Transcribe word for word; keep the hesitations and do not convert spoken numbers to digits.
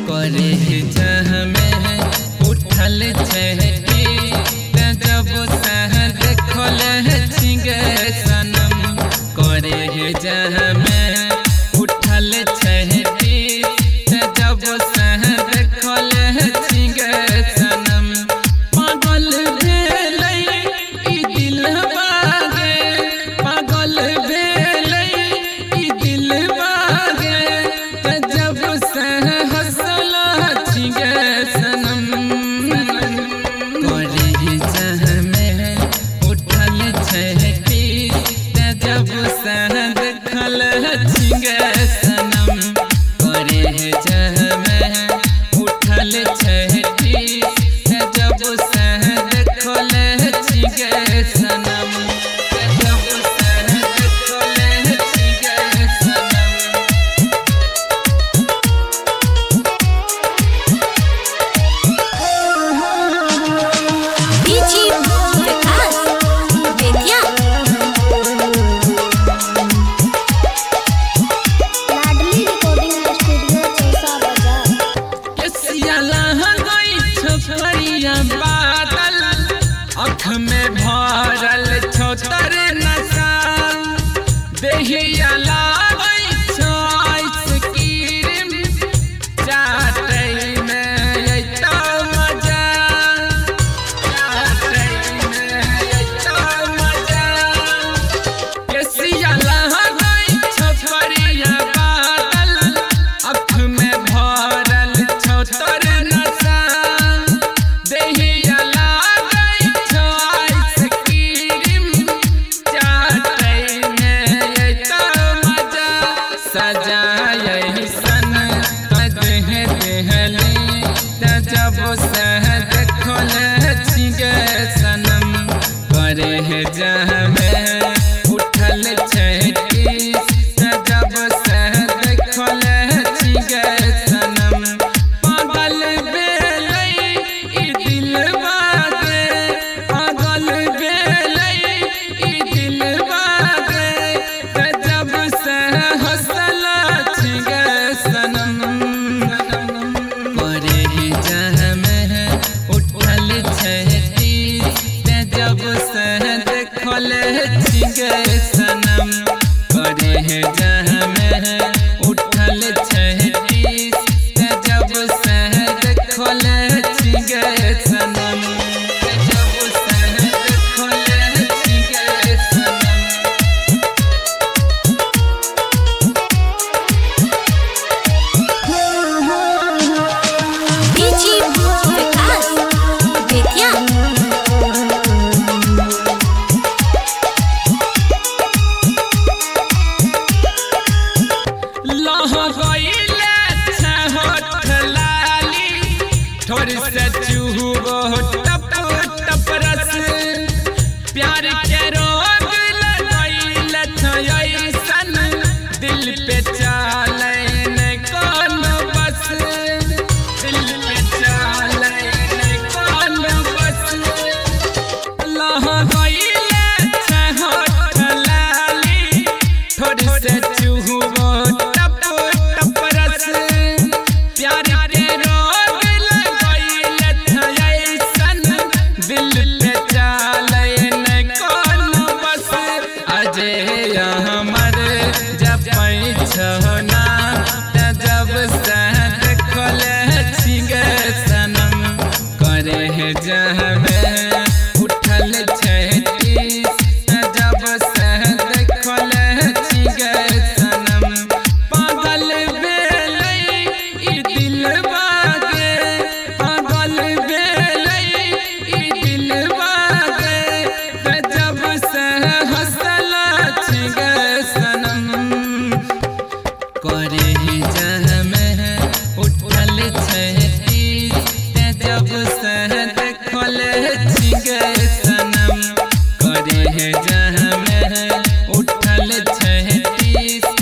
करे जहमे उठल छहटी जब सहद खोल छिगे सनम करे जहमे उठल छहटी जब सहद खोल छिगे सनम पागल भेलै ई दिल बागे पागल भेलै ई दिल बागे जब सह हंसला छिगे सनम करे जहमे उठल छहटी जब सहद खोल छिगे सनम करे जहमे उठल छहटी जब सहद खोल छिगे सनम जब सहद खोल छिगे सनम DJ Vikas Bettiah Ladli recording studio Chausa बाजार केसिया लहंगाई छोकरिया बादल आँख में भरल छोतर नशा देहिया लागै छो आइसक्रीम चाटै में अइता मजा चाटै में अइता मजा केसिया लहंगाई छोकरिया बादल आँख में भरल छोतर नशा देहिया लागै छो आइसक्रीम चाटै में अइता मजा सजायै सन कदह देहली जब सहद खोल छिगे सनम करे जहमे उठल छहटी जब सहद खोल छिगे सनम पागल भेलै ई दिल बागे पागल भेलै ई दिल बागे जब सह हंसला छिगे सनम करे जहमे उठल छहटी जब सहद खोल छिगे सनम करे जहमे उठल छहटी जब सहद खोल छिगे सनम जब सहद खोल छिगे सनम डीजी विकास बेतिया लहगइले छै होठ लाली ठोर से चुहबो टप टप रस प्यार के रोग लगइले छै ऐसन दिल पे चालै नै कोनो बस दिल पे चालै नै कोनो बस लहगइले छै होठ लाली ठोर से चुहबो टप टप रस प्यार के रोग लगइले छै ऐसन दिल पे चालै नै कोनो बस अजय हमर जपै छहो ना जब सहद खोल छिगे सनम करे जहमे उठल छहटी जब सहद खोल छिगे सनम पागल भेलै ई दिल बागे पागल भेलै ई दिल बागे जब सह हंसला छिगे सनम करे जहमे उठल छहटी जब सहद खोल छिगे सनम करे जहमे उठल छहटी